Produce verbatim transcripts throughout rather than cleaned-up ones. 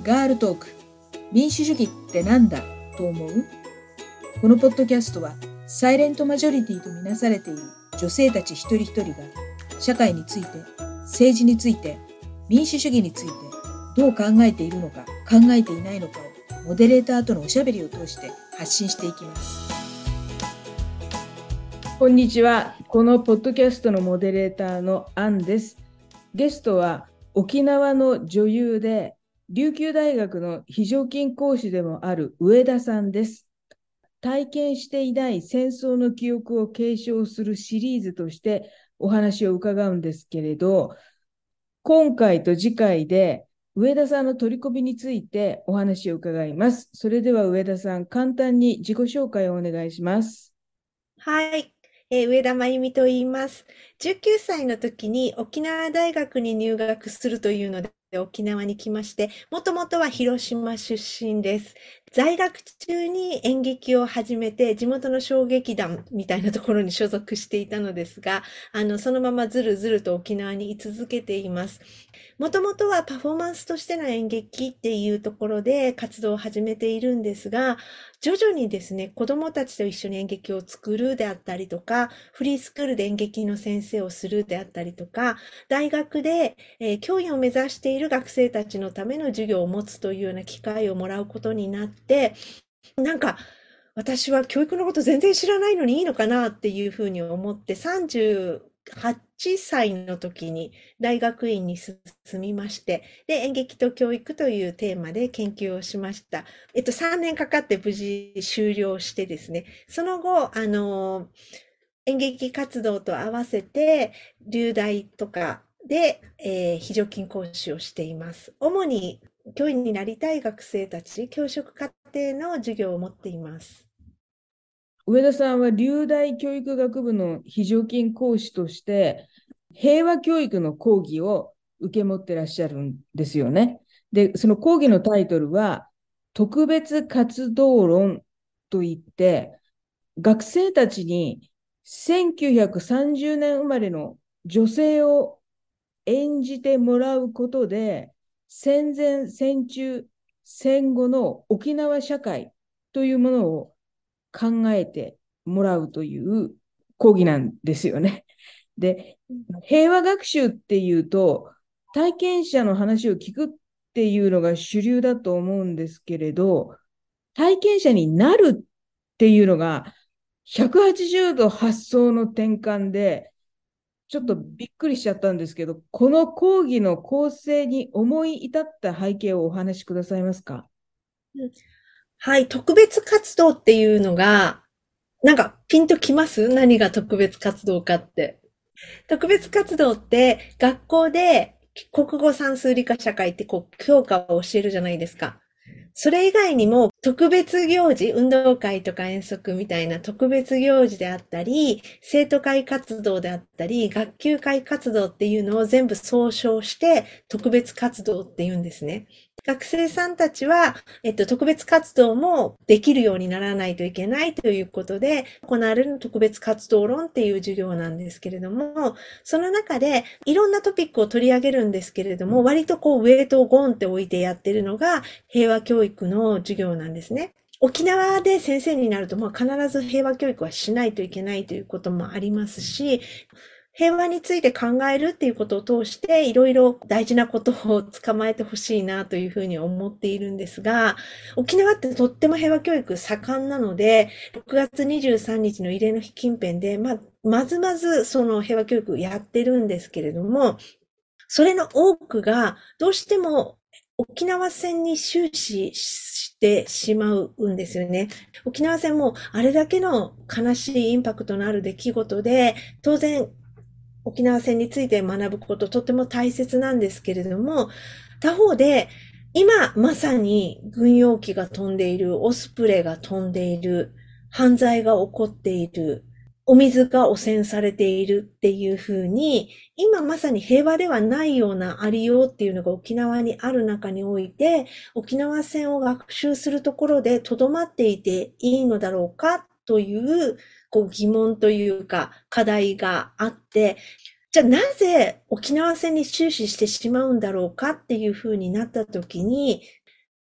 ガールトーク、民主主義ってなんだと思う？このポッドキャストはサイレントマジョリティとみなされている女性たち一人一人が社会について、政治について、民主主義についてどう考えているのか考えていないのかをモデレーターとのおしゃべりを通して発信していきます。こんにちは。このポッドキャストのモデレーターのアンです。ゲストは沖縄の女優で琉球大学の非常勤講師でもある上田さんです。体験していない戦争の記憶を継承するシリーズとしてお話を伺うんですけれど、今回と次回で上田さんの取り組みについてお話を伺います。それでは上田さん、簡単に自己紹介をお願いします。 はい、えー上田真由美と言います。じゅうきゅうさいの時に沖縄大学に入学するというので沖縄に来まして、もともとは広島出身です。在学中に演劇を始めて、地元の小劇団みたいなところに所属していたのですが、あの、そのままずるずると沖縄に居続けています。もともとはパフォーマンスとしての演劇っていうところで活動を始めているんですが、徐々にですね、子供たちと一緒に演劇を作るであったりとか、フリースクールで演劇の先生をするであったりとか、大学で、えー教員を目指している学生たちのための授業を持つというような機会をもらうことになって、なんか、私は教育のこと全然知らないのにいいのかなっていうふうに思って、さんじゅうはっさいの時に大学院に進みまして、で、演劇と教育というテーマで研究をしました。えっと、さんねんかかって無事修了してですね、その後、あの、演劇活動と合わせて、流大とかで、えー非常勤講師をしています。主に教員になりたい学生たち、教職課程の授業を持っています。 上田さんは流大教育学部の非常勤講師として平和教育の講義を受け持ってらっしゃるんですよね。で、その講義のタイトルは特別活動論といって、学生たちにせんきゅうひゃくさんじゅうねん生まれの女性を演じてもらうことで、戦前、戦中、戦後の沖縄社会というものを考えてもらうという講義なんですよね。で、平和学習っていうと、体験者の話を聞くっていうのが主流だと思うんですけれど、体験者になるっていうのがひゃくはちじゅうど発想の転換で、ちょっとびっくりしちゃったんですけど、この講義の構成に思い至った背景をお話しくださいますか？ うん、はい、特別活動っていうのが、なんかピンときます？何が特別活動かって。特別活動って学校で国語算数理科社会ってこう教科を教えるじゃないですか。それ以外にも特別行事、運動会とか遠足みたいな特別行事であったり、生徒会活動であったり、学級会活動っていうのを全部総称して特別活動って言うんですね。学生さんたちは、えっと、特別活動もできるようにならないといけないということで、行われる特別活動論っていう授業なんですけれども、その中でいろんなトピックを取り上げるんですけれども、割とこうウェイトをゴンって置いてやってるのが平和教育の授業なんですね。沖縄で先生になると、まあ、必ず平和教育はしないといけないということもありますし、平和について考えるっていうことを通して、いろいろ大事なことを捕まえてほしいなというふうに思っているんですが、沖縄ってとっても平和教育盛んなので、ろくがつにじゅうさんにちの慰霊の日近辺で、まあ、まずまずその平和教育やってるんですけれども、それの多くがどうしても沖縄戦に終始してしまうんですよね。沖縄戦もあれだけの悲しいインパクトのある出来事で、当然沖縄戦について学ぶこととても大切なんですけれども、他方で今まさに軍用機が飛んでいる、オスプレイが飛んでいる、犯罪が起こっている、お水が汚染されているっていうふうに、今まさに平和ではないようなありようっていうのが沖縄にある中において、沖縄戦を学習するところで留まっていていいのだろうかという、こう疑問というか課題があって、じゃあなぜ沖縄戦に終始してしまうんだろうかっていうふうになった時に、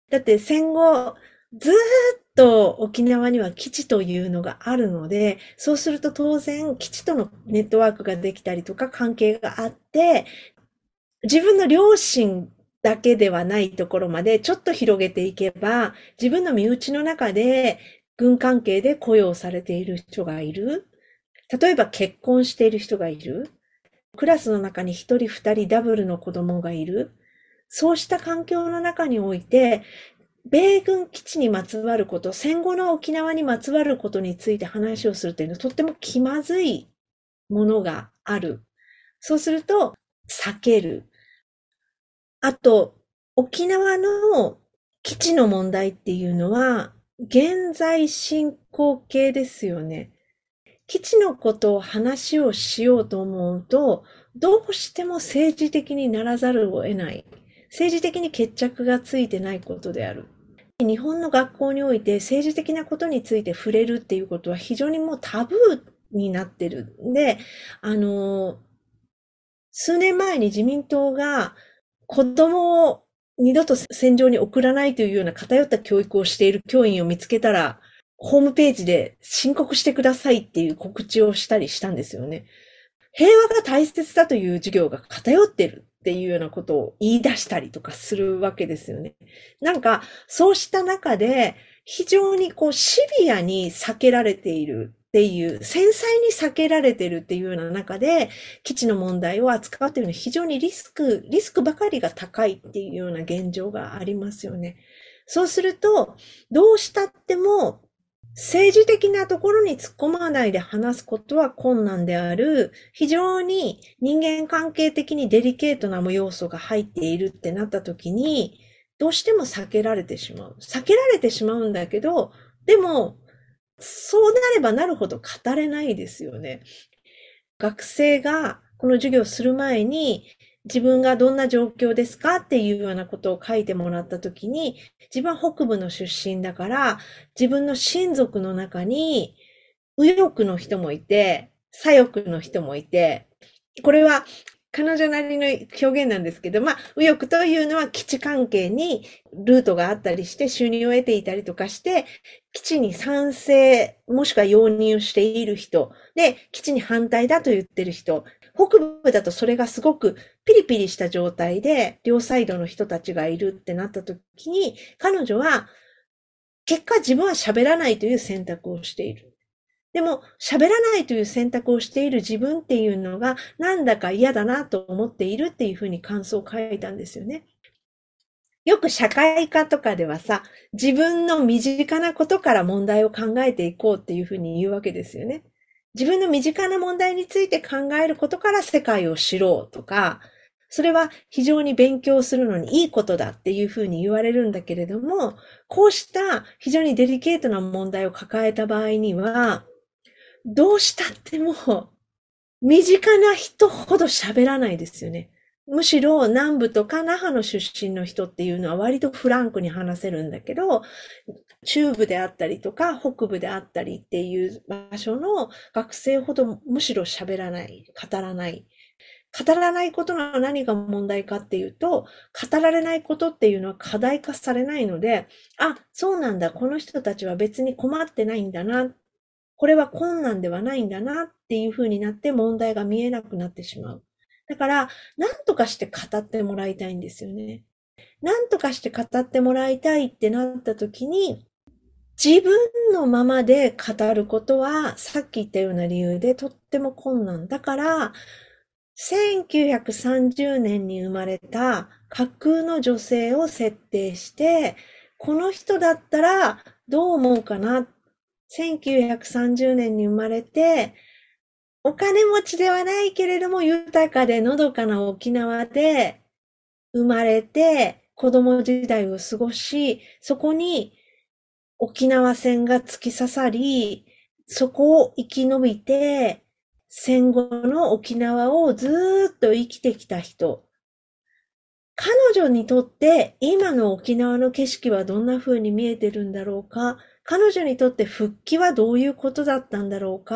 だって戦後、ずーっと沖縄には基地というのがあるので、そうすると当然基地とのネットワークができたりとか関係があって、自分の両親だけではないところまでちょっと広げていけば、自分の身内の中で軍関係で雇用されている人がいる。例えば結婚している人がいる。クラスの中に一人二人ダブルの子供がいる。そうした環境の中において、米軍基地にまつわること、戦後の沖縄にまつわることについて話をするというのはとっても気まずいものがある。そうすると、避ける。あと、沖縄の基地の問題っていうのは、現在進行形ですよね。基地のことを話をしようと思うと、どうしても政治的にならざるを得ない。政治的に決着がついてないことである。日本の学校において政治的なことについて触れるっていうことは非常にもうタブーになってるんで、あの、数年前に自民党が子供を二度と戦場に送らないというような偏った教育をしている教員を見つけたら、ホームページで申告してくださいっていう告知をしたりしたんですよね。平和が大切だという授業が偏ってるっていうようなことを言い出したりとかするわけですよね。なんか、そうした中で、非常にこうシビアに避けられているっていう、繊細に避けられているっていうような中で、基地の問題を扱うっていうのは非常にリスク、リスクばかりが高いっていうような現状がありますよね。そうすると、どうしたっても政治的なところに突っ込まないで話すことは困難である、非常に人間関係的にデリケートな要素が入っているってなった時に、どうしても避けられてしまう。避けられてしまうんだけど、でも、そうなればなるほど語れないですよね。学生がこの授業をする前に、自分がどんな状況ですかっていうようなことを書いてもらったときに、自分は北部の出身だから、自分の親族の中に、右翼の人もいて、左翼の人もいて、これは彼女なりの表現なんですけど、まあ、右翼というのは基地関係にルートがあったりして収入を得ていたりとかして、基地に賛成、もしくは容認をしている人、で、基地に反対だと言ってる人、北部だとそれがすごくピリピリした状態で、両サイドの人たちがいるってなった時に、彼女は、結果自分は喋らないという選択をしている。でも、喋らないという選択をしている自分っていうのが、なんだか嫌だなと思っているっていうふうに感想を書いたんですよね。よく社会科とかではさ、自分の身近なことから問題を考えていこうっていうふうに言うわけですよね。自分の身近な問題について考えることから世界を知ろうとか、それは非常に勉強するのにいいことだっていうふうに言われるんだけれども、こうした非常にデリケートな問題を抱えた場合には、どうしたっても身近な人ほど喋らないですよね。むしろ南部とか那覇の出身の人っていうのは割とフランクに話せるんだけど、中部であったりとか北部であったりっていう場所の学生ほどむしろ喋らない、語らない。語らないことの何が問題かっていうと、語られないことっていうのは課題化されないので、あ、そうなんだ、この人たちは別に困ってないんだな、これは困難ではないんだなっていう風になって問題が見えなくなってしまう。だから、何とかして語ってもらいたいんですよね。何とかして語ってもらいたいってなった時に、自分のままで語ることは、さっき言ったような理由でとっても困難。だから、せんきゅうひゃくさんじゅうねんに生まれた架空の女性を設定して、この人だったらどう思うかな。せんきゅうひゃくさんじゅうねんに生まれて、お金持ちではないけれども豊かでのどかな沖縄で生まれて、子供時代を過ごし、そこに沖縄戦が突き刺さり、そこを生き延びて、戦後の沖縄をずーっと生きてきた人。彼女にとって今の沖縄の景色はどんな風に見えてるんだろうか。彼女にとって復帰はどういうことだったんだろうか。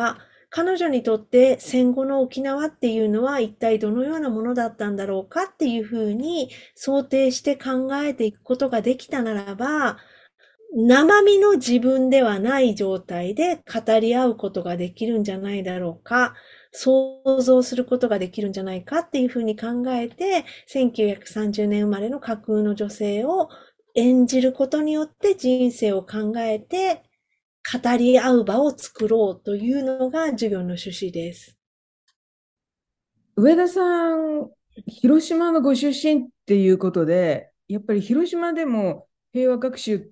彼女にとって戦後の沖縄っていうのは一体どのようなものだったんだろうかっていうふうに想定して考えていくことができたならば、生身の自分ではない状態で語り合うことができるんじゃないだろうか、想像することができるんじゃないかっていうふうに考えて、せんきゅうひゃくさんじゅうねん生まれの架空の女性を演じることによって人生を考えて、語り合う場を作ろうというのが授業の趣旨です。 上田さん、広島のご出身っていうことで、やっぱり広島でも平和学習って、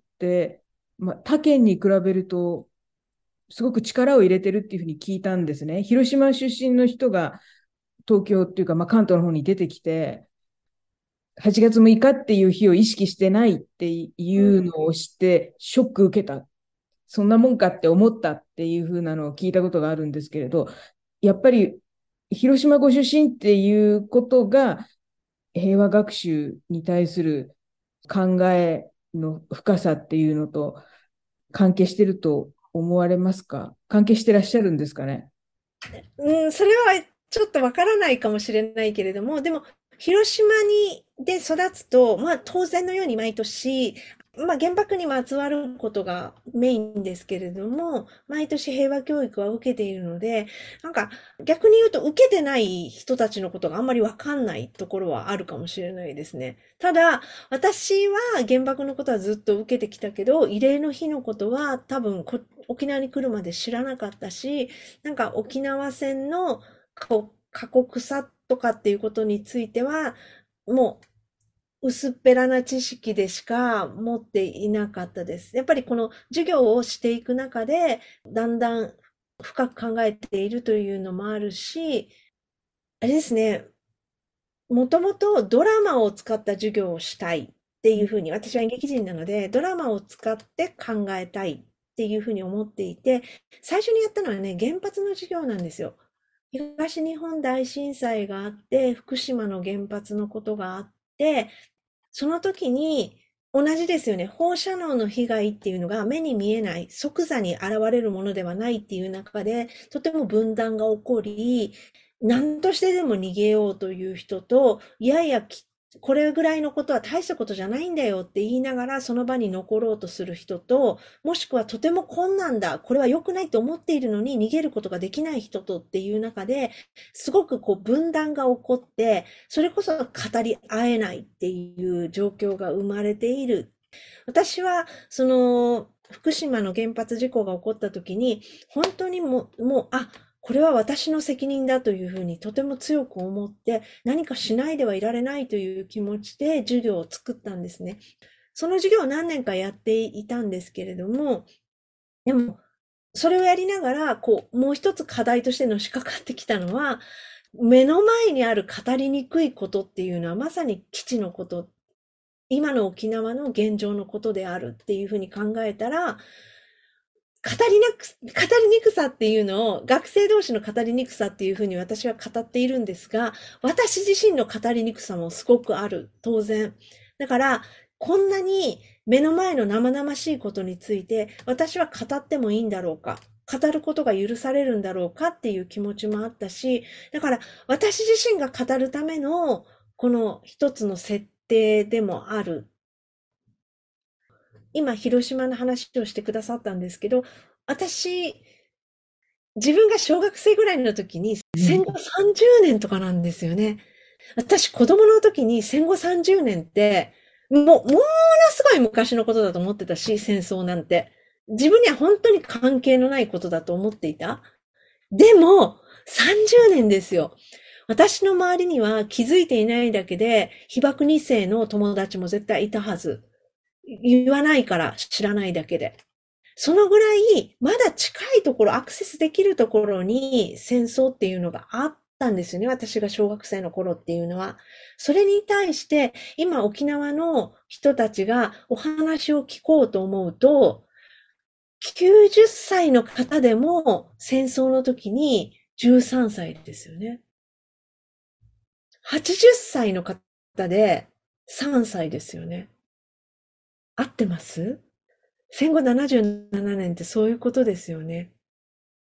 まあ、他県に比べるとすごく力を入れてるっていうふうに聞いたんですね。広島出身の人が東京っていうか、まあ、関東の方に出てきて、はちがつむいかっていう日を意識してないっていうのを知って、ショック受けた。そんなもんかって思ったっていうふうなのを聞いたことがあるんですけれど、やっぱり広島ご出身っていうことが平和学習に対する考えの深さっていうのと関係してると思われますか？関係してらっしゃるんですかね？ うん、それはちょっとわからないかもしれないけれども、でも、広島にで育つと、まあ当然のように毎年、まあ原爆にまつわることがメインですけれども、毎年平和教育は受けているので、なんか逆に言うと受けてない人たちのことがあんまりわかんないところはあるかもしれないですね。ただ、私は原爆のことはずっと受けてきたけど、慰霊の日のことは多分こ沖縄に来るまで知らなかったし、なんか沖縄戦のこう過酷さとかっていうことについては、もう薄っぺらな知識でしか持っていなかったです。やっぱりこの授業をしていく中で、だんだん深く考えているというのもあるし、あれですね、もともとドラマを使った授業をしたいっていうふうに、私は演劇人なので、ドラマを使って考えたいっていうふうに思っていて、最初にやったのはね、原発の授業なんですよ。東日本大震災があって、福島の原発のことがあって、その時に同じですよね。放射能の被害っていうのが目に見えない、即座に現れるものではないっていう中で、とても分断が起こり、何としてでも逃げようという人と、いやいや、これぐらいのことは大したことじゃないんだよって言いながらその場に残ろうとする人と、もしくはとても困難だ、これは良くないと思っているのに逃げることができない人とっていう中で、すごくこう分断が起こって、それこそ語り合えないっていう状況が生まれている。私は、その、福島の原発事故が起こった時に、本当にもう、もう、あ、これは私の責任だというふうにとても強く思って、何かしないではいられないという気持ちで授業を作ったんですね。その授業を何年かやっていたんですけれども、でも、それをやりながら、こう、もう一つ課題としてのしかかってきたのは、目の前にある語りにくいことっていうのはまさに基地のこと、今の沖縄の現状のことであるっていうふうに考えたら、語りなく、語りにくさっていうのを、学生同士の語りにくさっていうふうに私は語っているんですが、私自身の語りにくさもすごくある。当然。だから、こんなに目の前の生々しいことについて、私は語ってもいいんだろうか。語ることが許されるんだろうかっていう気持ちもあったし、だから私自身が語るための、この一つの設定でもある。今、広島の話をしてくださったんですけど、私、自分が小学生ぐらいの時に戦後さんじゅうねんとかなんですよね。私、子供の時に戦後さんじゅうねんって、もう、ものすごい昔のことだと思ってたし、戦争なんて。自分には本当に関係のないことだと思っていた。でも、さんじゅうねんですよ。私の周りには気づいていないだけで、被爆二世の友達も絶対いたはず。言わないから知らないだけで。そのぐらい、まだ近いところ、アクセスできるところに戦争っていうのがあったんですよね。私が小学生の頃っていうのは。それに対して、今沖縄の人たちがお話を聞こうと思うと、きゅうじゅっさいの方でも戦争の時にじゅうさんさいですよね。はちじゅっさいの方でさんさいですよね。合ってます？戦後ななじゅうななねんってそういうことですよね。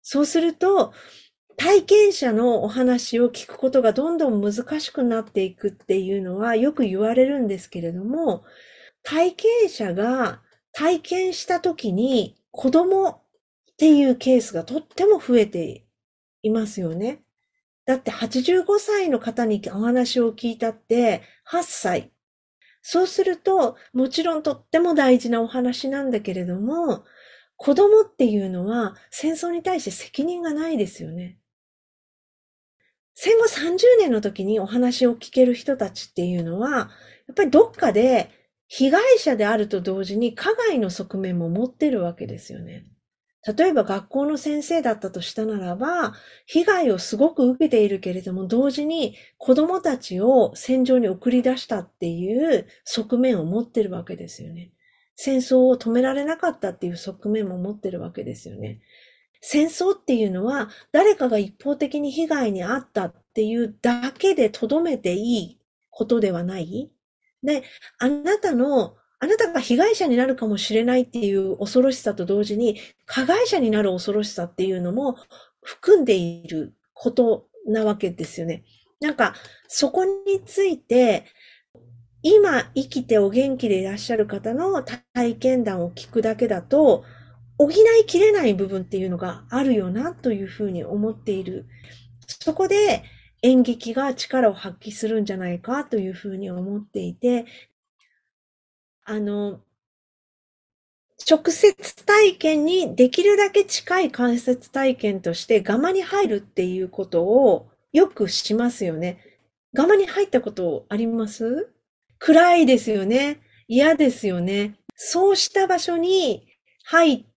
そうすると、体験者のお話を聞くことがどんどん難しくなっていくっていうのはよく言われるんですけれども、体験者が体験したときに子供っていうケースがとっても増えていますよね。だってはちじゅうごさいの方にお話を聞いたってはっさい。そうすると、もちろんとっても大事なお話なんだけれども、子供っていうのは戦争に対して責任がないですよね。戦後さんじゅうねんの時にお話を聞ける人たちっていうのは、やっぱりどっかで被害者であると同時に加害の側面も持ってるわけですよね。例えば学校の先生だったとしたならば、被害をすごく受けているけれども、同時に子供たちを戦場に送り出したっていう側面を持ってるわけですよね。戦争を止められなかったっていう側面も持ってるわけですよね。戦争っていうのは誰かが一方的に被害に遭ったっていうだけでとどめていいことではない。で、あなたの、あなたが被害者になるかもしれないっていう恐ろしさと同時に、加害者になる恐ろしさっていうのも含んでいることなわけですよね。なんか、そこについて、今生きてお元気でいらっしゃる方の体験談を聞くだけだと、補いきれない部分っていうのがあるよなというふうに思っている。そこで演劇が力を発揮するんじゃないかというふうに思っていて、あの、直接体験にできるだけ近い間接体験としてガマに入るっていうことをよくしますよね。ガマに入ったことあります？暗いですよね。嫌ですよね。そうした場所に入って、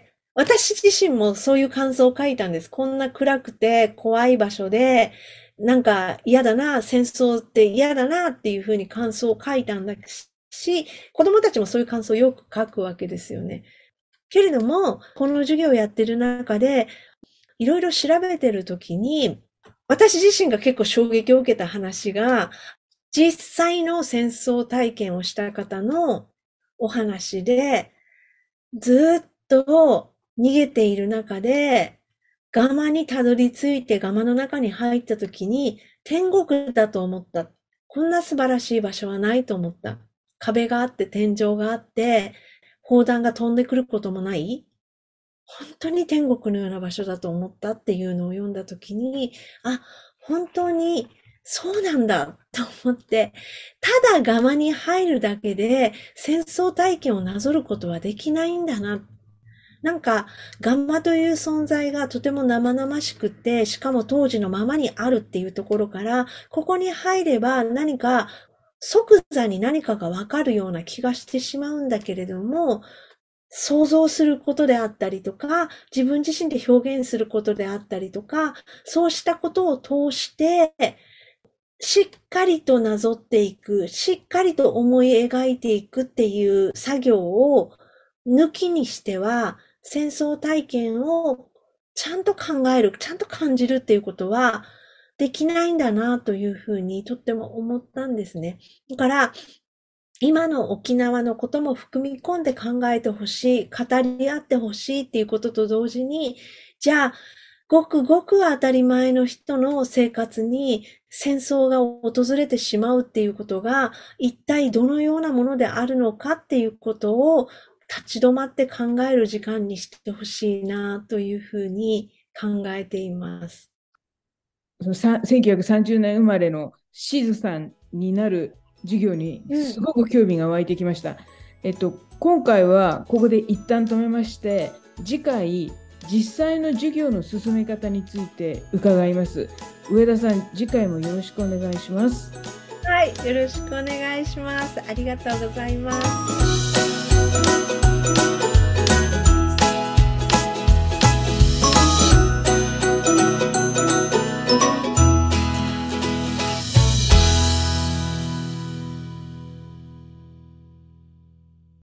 私自身もそういう感想を書いたんです。こんな暗くて怖い場所で、なんか嫌だな、戦争って嫌だなっていうふうに感想を書いたんだし、子供たちもそういう感想をよく書くわけですよね。けれども、この授業をやってる中で、いろいろ調べてるときに、私自身が結構衝撃を受けた話が、実際の戦争体験をした方のお話で、ずっと逃げている中で、ガマにたどり着いてガマの中に入った時に、天国だと思った。こんな素晴らしい場所はないと思った。壁があって天井があって、砲弾が飛んでくることもない。本当に天国のような場所だと思ったっていうのを読んだ時に、あ、本当にそうなんだと思って、ただガマに入るだけで戦争体験をなぞることはできないんだな。なんか、ガンマという存在がとても生々しくて、しかも当時のままにあるっていうところから、ここに入れば何か即座に何かがわかるような気がしてしまうんだけれども、想像することであったりとか、自分自身で表現することであったりとか、そうしたことを通して、しっかりとなぞっていく、しっかりと思い描いていくっていう作業を抜きにしては、戦争体験をちゃんと考える、ちゃんと感じるっていうことはできないんだなというふうにとっても思ったんですね。だから、今の沖縄のことも含み込んで考えてほしい、語り合ってほしいっていうことと同時に、じゃあ、ごくごく当たり前の人の生活に戦争が訪れてしまうっていうことが、一体どのようなものであるのかっていうことを立ち止まって考える時間にしてほしいなというふうに考えています。 そのさせんきゅうひゃくさんじゅうねん生まれのしずさんになる授業にすごく興味が湧いてきました。うん、えっと、今回はここで一旦止めまして、次回、実際の授業の進め方について伺います。上田さん、次回もよろしくお願いします。 はい、よろしくお願いします。ありがとうございます。